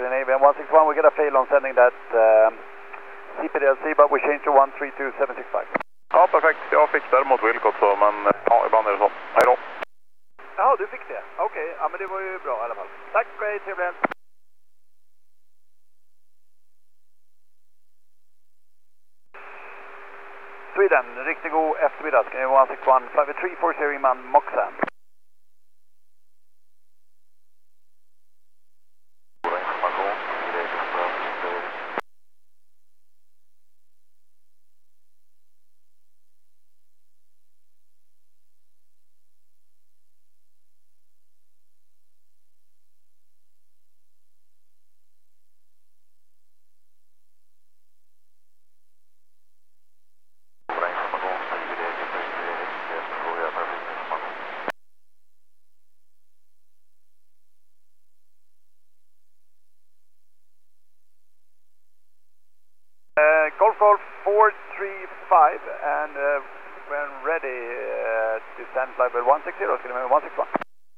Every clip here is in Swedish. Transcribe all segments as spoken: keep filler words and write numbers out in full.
Oscar Navy and one six one, we get a fail on sending that um, C P D L C, but we changed to one three two seven six five. Ja, perfekt. Jag fick däremot Wilcott så, men ja, ibland är det så. Hej då. Jaha, du fick det? Okej, okay. Ja men det var ju bra i alla fall. Tack, hej, trevligt. Sweden, riktigt god eftermiddag. Ska ni one six one, flight three four zero man Moxan. Uh, Golf Golf four three five, and uh, when ready uh, to stand flight level one six zero, it's going to be one six one.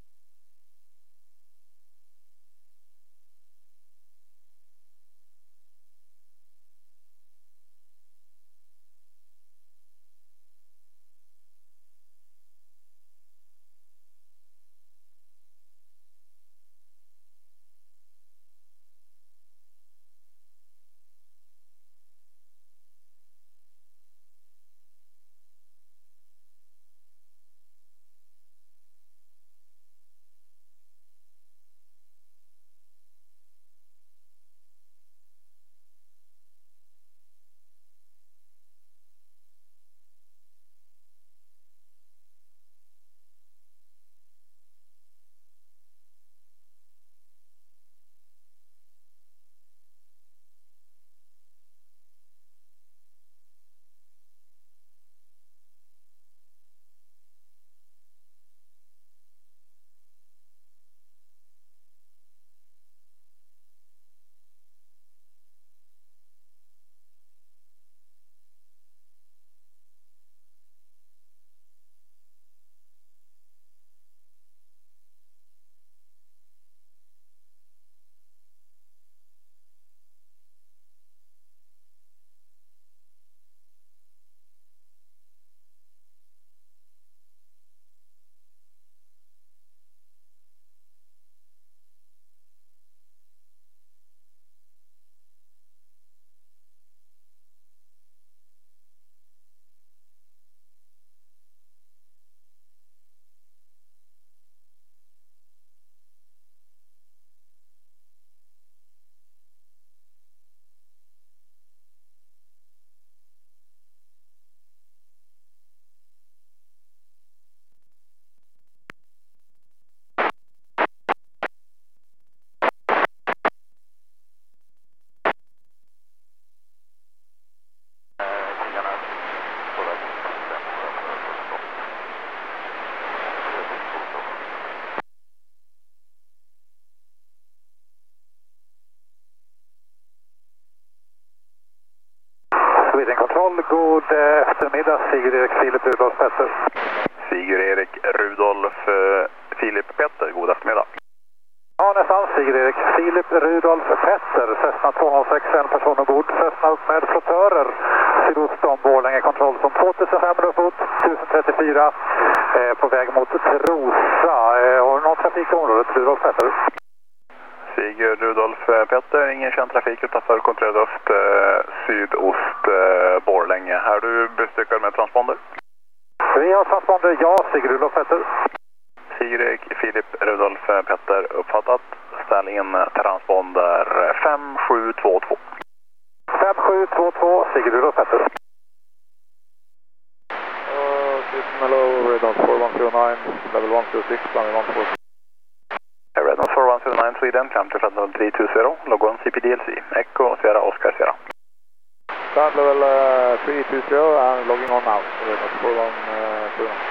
Sweden Control, god eftermiddag, Sigurd-Erik Filip Rudolf Petter. Sigurd-Erik Rudolf eh, Filip Petter, god eftermiddag. Ja, nästan Sigurd-Erik Filip Rudolf Petter, Cessna två noll sex, en person ombord, Cessna upp med flottörer, sydost om Borlänge, kontroll som tvåtusen femhundra fot, tusen trettiofyra, eh, på väg mot Trosa. Eh, har du någon trafik i området, Rudolf Petter? Sigurd Rudolf Petter, ingen känd trafik utanför kontroll öst, eh, sydost eh, Borlänge. Är du bestyckad med transponder? Vi har transponder, ja, Sigurd Rudolf Petter. Sigurd Filip Rudolf Petter uppfattat. Ställ in transponder fem sju två två. fem sju två två, Sigurd Rudolf Petter. Uh, hello, Redon four one zero nine, level one two six, runway one four. Redon four one zero nine Sweden, climb to flight level three two zero, log on C P D L C, Echo Sierra Oscar Sierra. Flight level uh, three two zero and logging on now, Redon four one zero nine.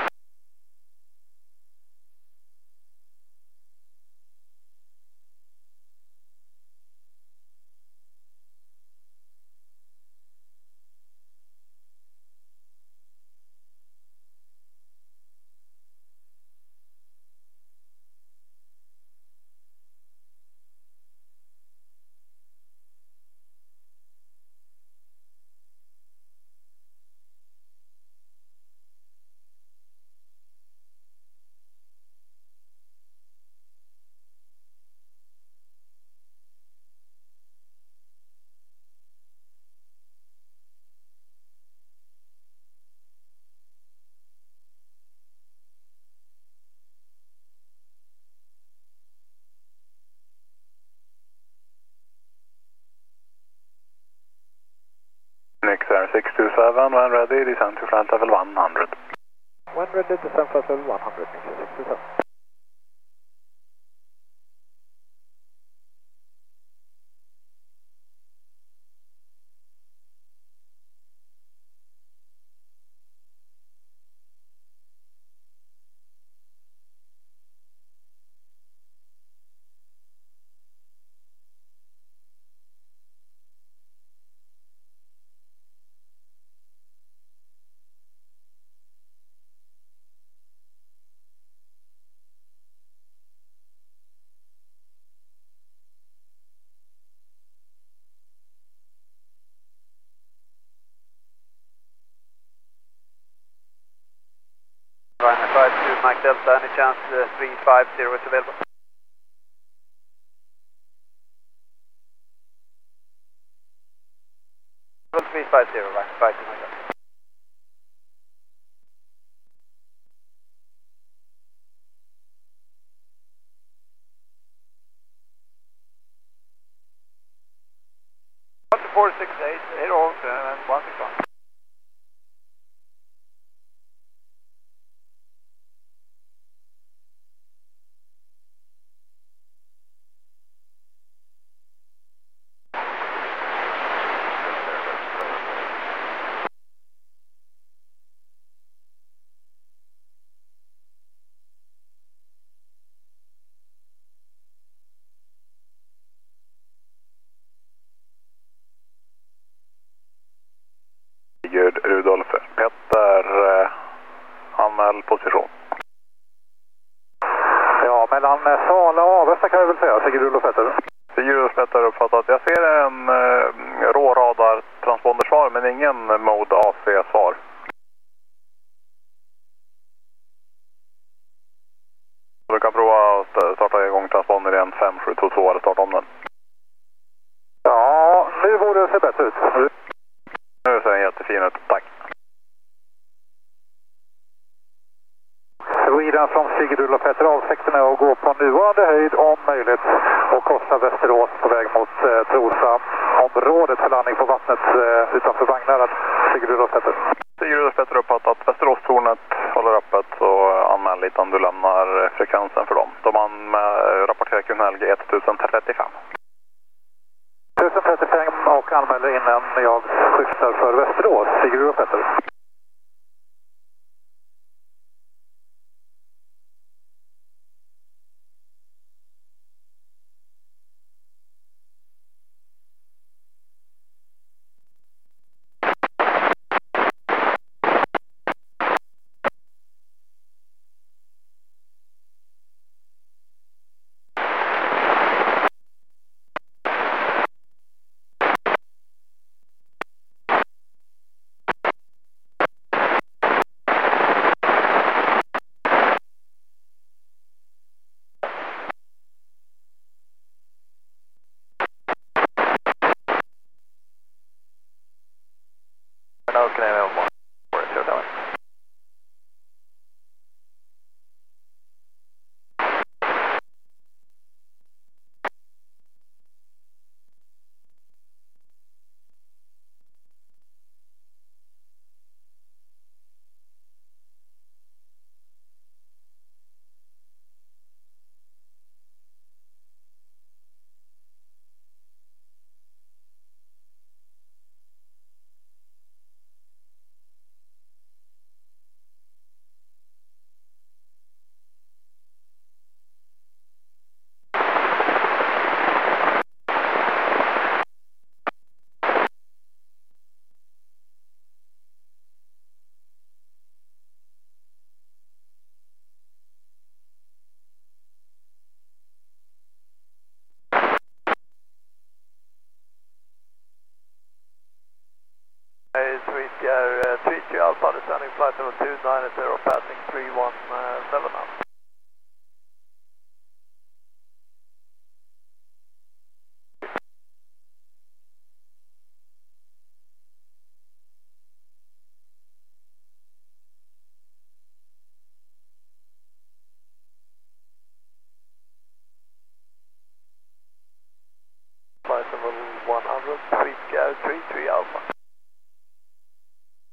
seven, when ready, descend to flight level one hundred. When ready, descend flight level one hundred, sixty-seven. Ryanair five two, Mike Delta, any chance uh, three five zero is available? three five zero, Ryanair five two, Mike Delta. one four six eight, eight oh, and one six one. Sigurd Rudolf Petter, eh, anmäl position. Ja, mellan Sala och Avesta kan jag väl säga, Sigurd Rudolf Petter. Sigurd Rudolf Petter har uppfattat. Jag ser en eh, råradar transpondersvar men ingen mode A C-svar. Du kan prova att starta igång transponder igen fem sju två två eller starta om den. Ja, nu borde det se bättre ut. Nu ser den jättefin ut, tack. Sweden från Sigurd Rudolf Petter, avsikten är att gå på nuvarande höjd om möjligt och korsa Västerås på väg mot eh, Trosa området för landning på vattnet eh, utanför Vagnhärad. Sigurd Rudolf Petter. Sigurd Rudolf Petter uppfattat. Västeråstornet håller öppet, så anmäl lite om du lämnar frekvensen för dem. De anmäl, rapporterar Q N L G ett tusen trettiofem. ett tusen trettiofem och anmäler innan jag skiftar för Västerås. Sigurd Rudolf Petter. No, can I have one? three three Alpha, descending flight level two nine zero, passing three one seven now. Flight level one hundred, three three Alpha.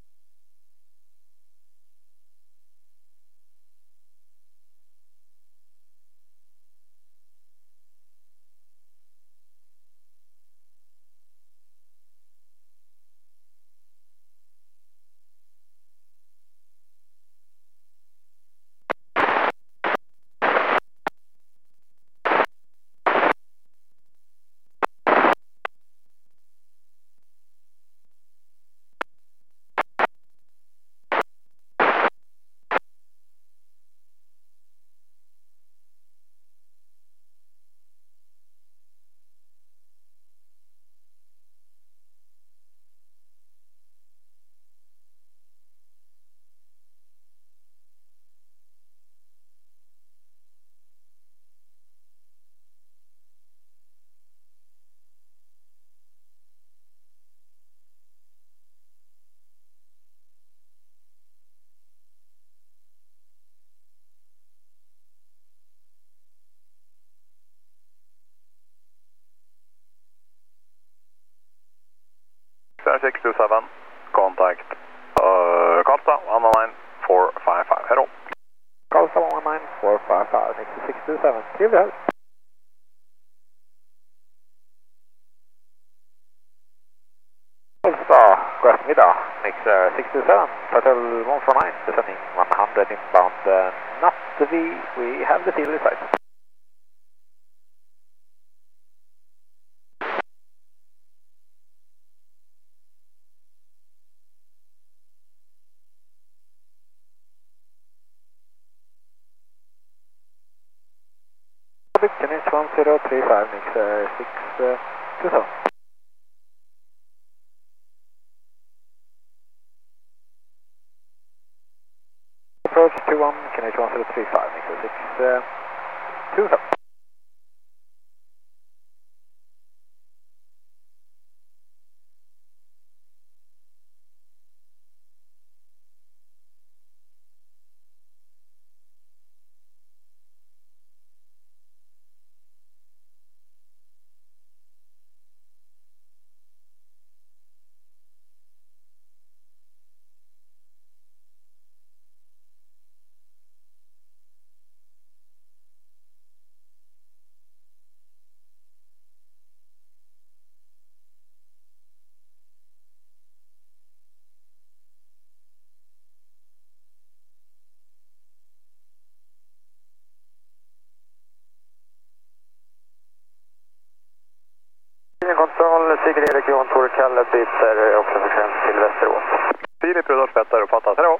seven, contact uh, Karlstad one one nine four five five, hej då. Karlstad one one nine four five five, Nixie six two seven, trevlig helg. Karlstad, god eftermiddag, Nixie six two seven, Hotel one four nine, descending one hundred inbound, uh, not we, we have the field site. Finish one zero three five, Nixie six two seven. Approach two one, Finish one zero three five, Nixie six two seven. Kontroll, Sigrid Erik Johan Tore Kalle byter också frekvens till Västerås. Filip Rudolf Petter, uppfattat, hej då.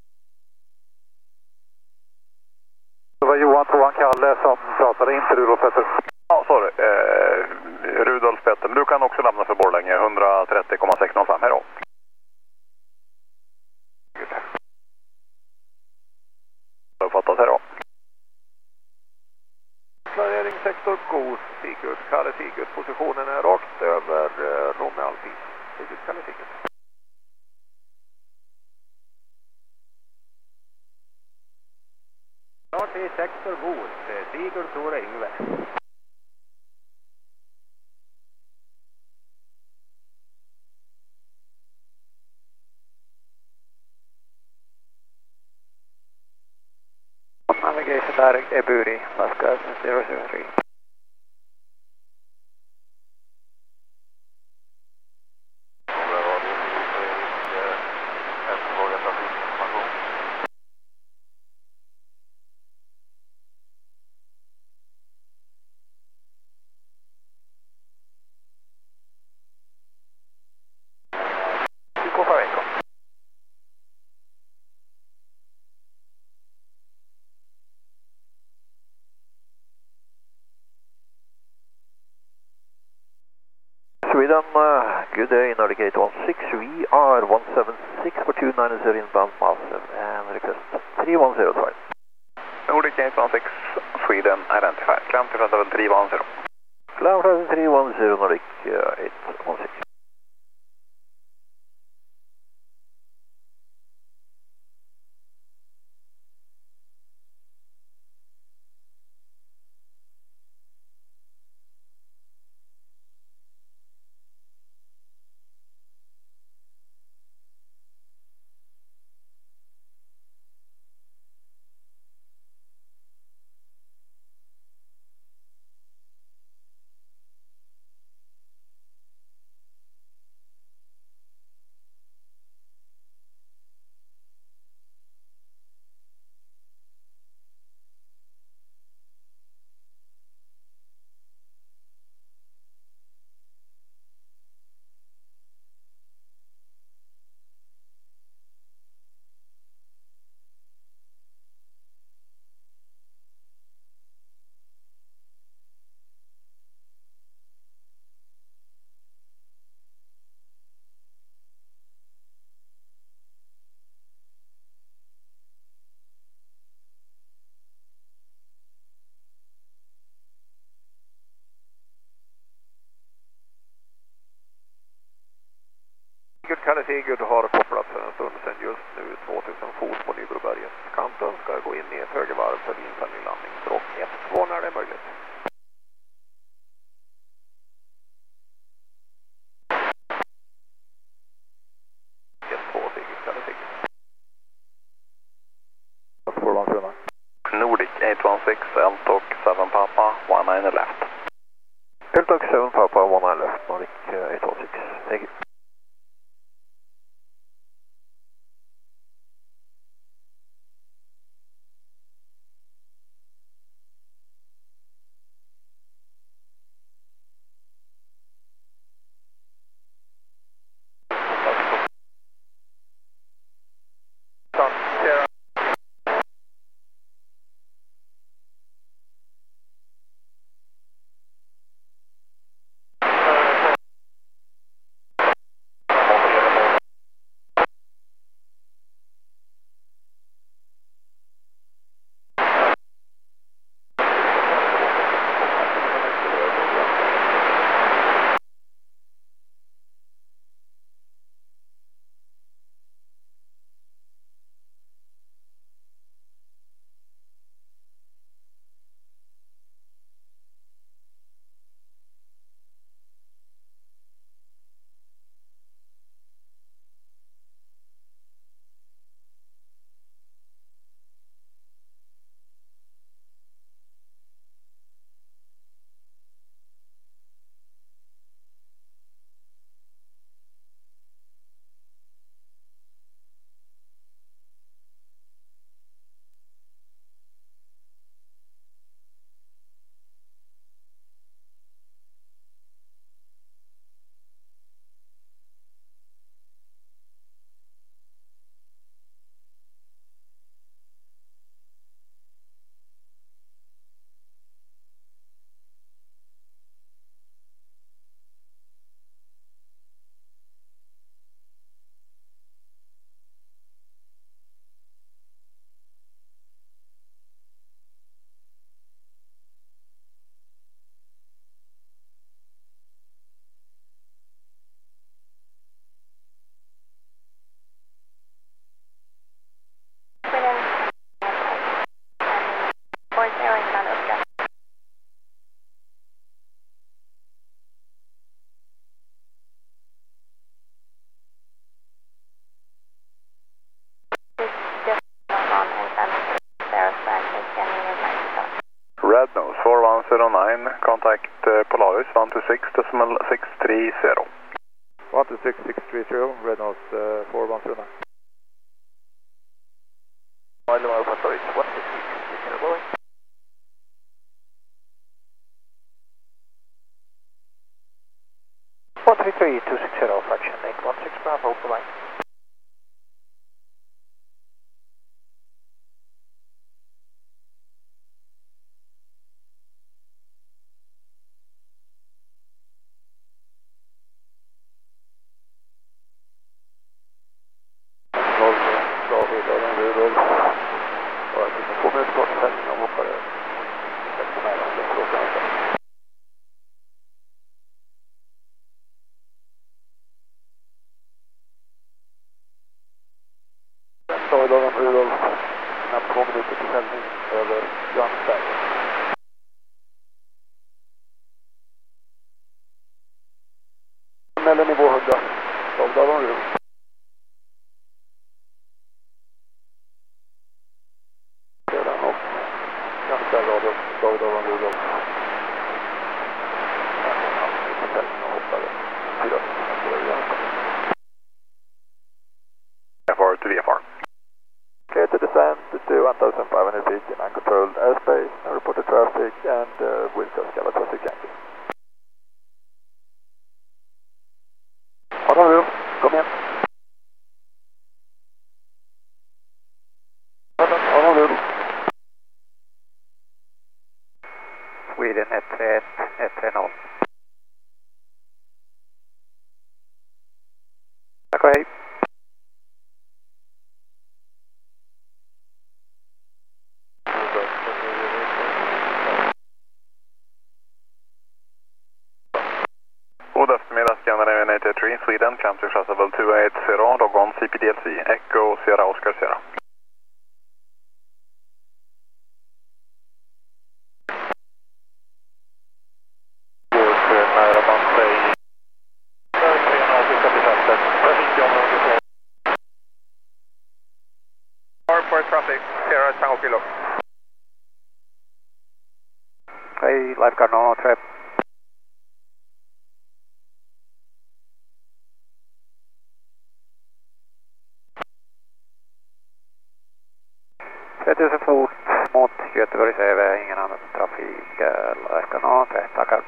Det var Johan Tore Kalle som pratade, inte Rudolf Petter. Ja, sorry. Eh, Rudolf Petter, men du kan också lämna för Borlänge, ett tre noll sex noll fem, hej då. Uppfattat, hej då. Klareringssektor god, Sigurd, Kalle Sigurd, positionen är rakt över eh, Romme Alpin. Sigurd, Kalle Sigurd. Klart i sektor god, Sigurd, Tore, Yngve. Navigation direct Ebury, Pascal zero seven three. Sweden, uh, good day, Navigate one six, we are one seven six for two nine zero inbound massive and request three one zero five. Nordic eight one six, Sweden, identified, climb to front of three one zero. Climb to three one zero, Nordic uh, eight one six. Kalle Sigurd har kopplat för en stund sedan just nu tvåtusen fot på Nybroberget. Kanten ska gå in i ett högervarv för inställning landning. Stråk ett två när det är möjligt. Eltok seven Papa, one nine left. Eltok seven Papa, one nine left, Nordic uh, eight oh six. Thank you. Red Nose four one zero nine, contact uh, Polaris one two six decimal six three zero. one two six six three zero, Red Nose uh, four one zero nine. Mile Alpha Storage one two six six zero, going. one three three two six zero, fraction eight one six Bravo, bye. Stojdalen Rudolf, knappt två minuter till sändning över Johannesberg. Mellan nivå hundra, Stojdalen Rudolf. Sedan och Johannesberg radio, Stojdalen Rudolf. F R to V F R. Clear to descend to one thousand five hundred feet in uncontrolled airspace, no reported traffic, and uh, we'll just have a traffic angle. Hold on, room. Kom igen. Hold on, hold on, room. Sweden ett tre ett, ett tre noll. Tack och hej. God eftermiddag, Scandinavian eight eight three, Sweden, country traceable two eight zero, log on C P D L C, Echo Sierra Oscar Sierra. Går nära Bantley. tre noll till fältet, trafikområde. Report traffic, Sierra Tango Kilo. Okej, okay, Lifeguard noll tre. tretusen fot mot Göteborg C V, ingen annan trafik, Lifeguard noll tre, tackar.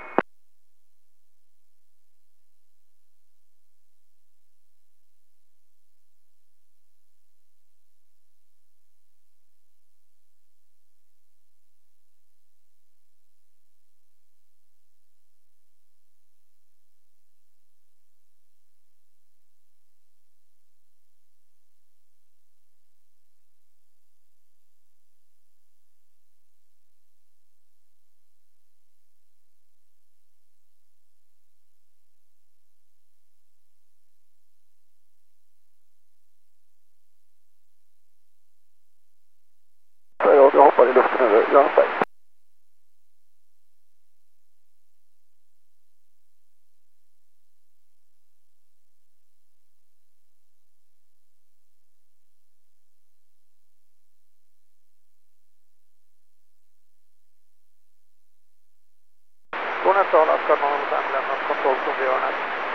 Jag hoppar i luften över Jönsberg. Gonestala ska noll fem lämnat kontroll från Björnet.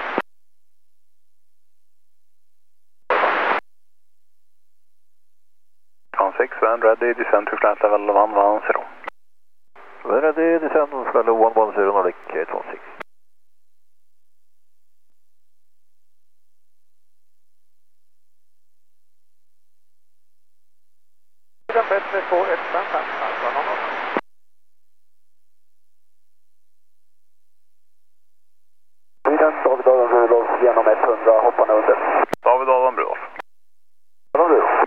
six, when ready, descend to flight level one one zero. When ready, descend to flight level one one zero, Nordic eight one six. Den bättre på ett fem fem, alltså någon annan. David Adam Rudolf genom hundra, hopparna under. David Adam Rudolf. Adam Rudolf.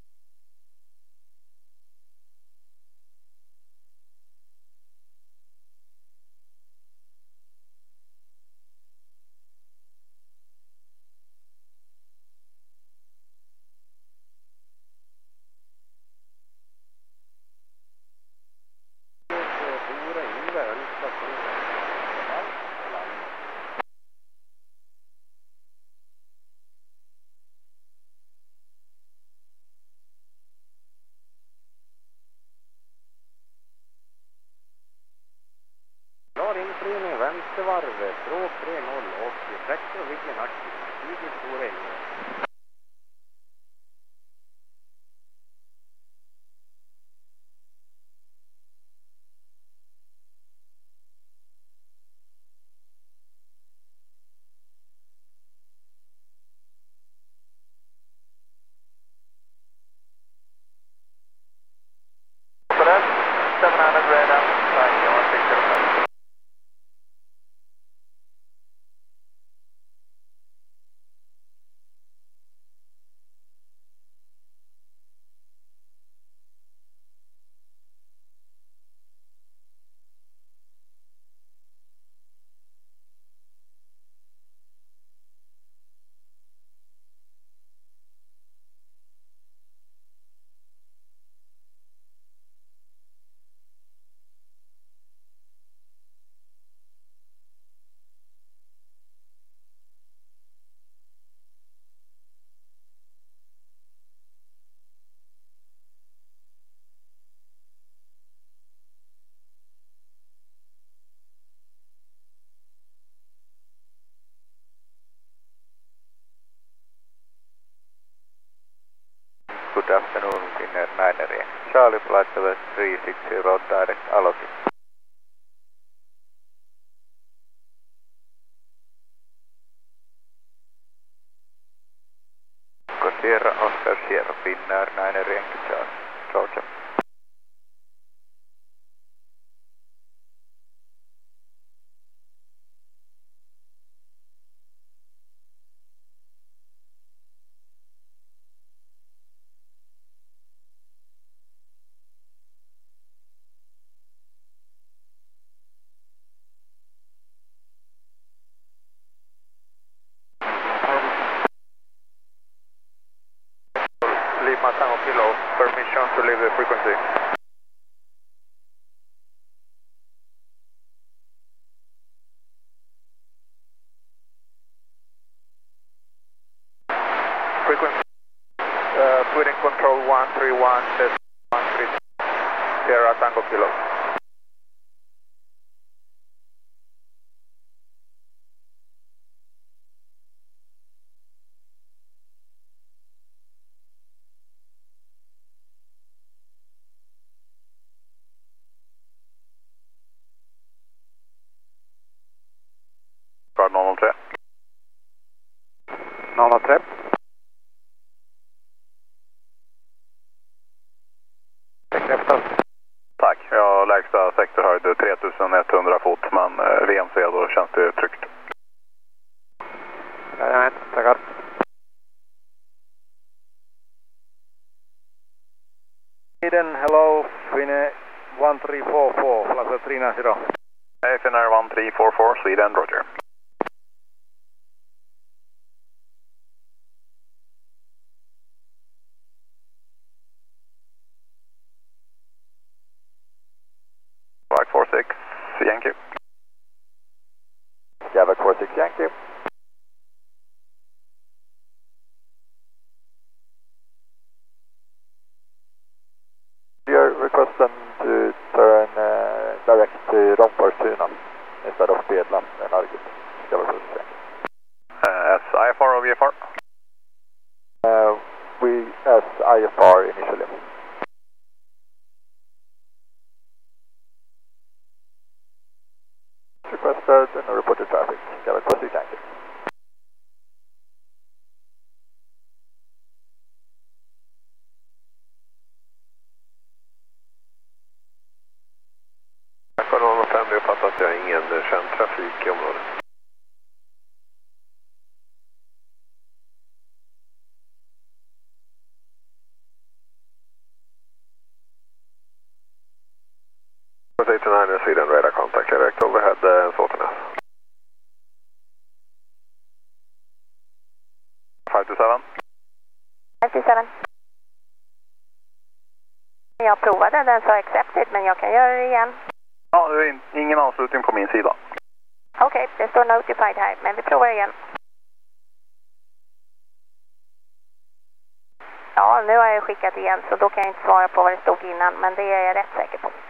Klar infrining, vänstervarvet, stråk tre noll och trektor Viggen aktiv, tjugo stora änglar. seven hundred radar, flying on picture. Good afternoon, Finnair nine area. Charlie flight level three six zero, direct allotted. Sierra Oscar Sierra, Finnair nine area, Charlie, Georgia. Lima Tango Kilo, permission to leave the frequency. Frequency, uh, putting control one three one, test one three, Sierra Tango Kilo. noll noll tre. Bekräftat. Tack, jag har lägsta sektorhöjd tre tusen etthundra fot, men eh, V M C då känns det tryggt. Jajamän, tackar. Sweden, hello, Finnair one three four four, flight three nine zero. Hey, Finnair one three four four, Sweden, Roger. Quebec four six, Yankee. Quebec four six, Yankee. You're requesting to turn uh, direct to Romfortuna instead of Bedlam and Argus. Quebec four six, Yankee. Uh, S I F R or V F R? Uh, we as I F R initially. Requested and reported traffic. Quebec four six, Yankee. Tack noll noll fem, vi uppfattar att jag har ingen känd trafik i området. eight nine Sweden radar contact direct overhead uh, Såtenäs. five two seven. five two seven. Jag provade, den sa accepted, men jag kan göra det igen. Ja, det är in, ingen avslutning på min sida. Okej, okay, det står notified här, men vi provar igen. Ja, nu har jag skickat igen, så då kan jag inte svara på vad det stod innan, men det är jag rätt säker på.